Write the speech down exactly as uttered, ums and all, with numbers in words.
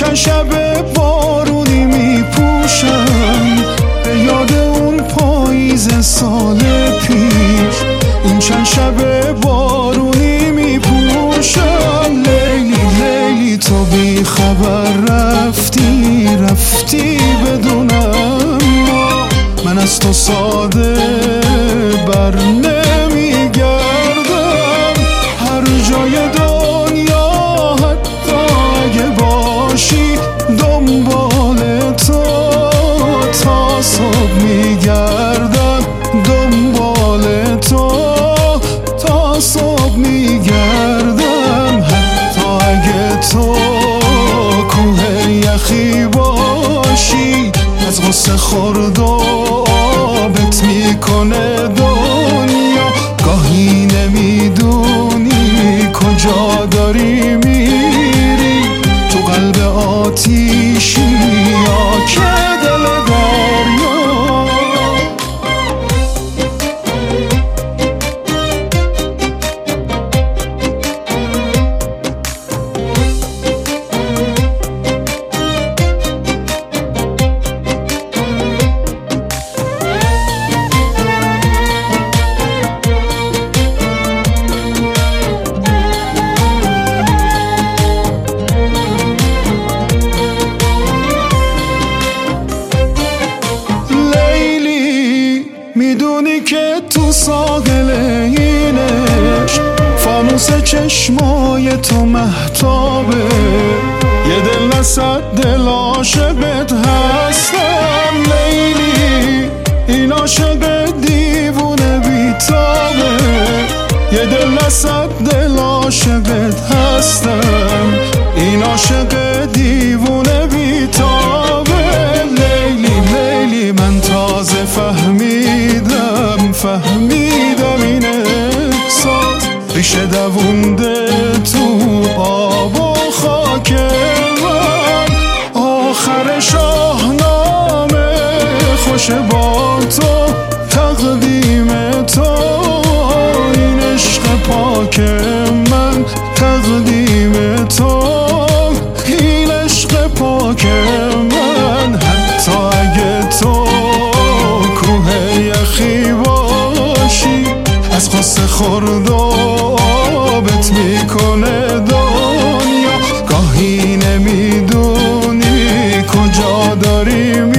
چند شب بارونی میپوشم به یاد اون پاییز سال پیش. این چند شب بارونی میپوشم لیلی لیلی تو بی خبر رفتی رفتی بدونم من از تو ساده بر نمیگردم. هر جای دنیا حتی اگه باشی دنبال تو تا صبح میگردم. دنبال تو تا صبح میگردم. حتی اگه تو کوه یخی باشی از غصه خورد و آبت میکنه دنیا. گاهی نمیدونی کجا داری میری تو قلب آتیشی یا که دل دریا. میدونی که تو ساحل اینش فانوس چشمای تو مهتابه. یه دل نصد دل عاشقت هستم لیلی. این عاشق دیوونه بیتابه. یه دل نصد دل عاشقت هستم. این عاشق دیوونه بیتابه لیلی لیلی. من تازه فهمیدم فهمیدم این احساس ریشه دوونده تو آب و خاک من. آخر شاهنامه خوش با تو تقدیم تو. این عشق پاک من تقدیم تو. این عشق پاک من. حتی اگه تو کوه یخی باشی از غصه خورد و آبت میکنه دنیا. گاهی نمیدونی کجا داری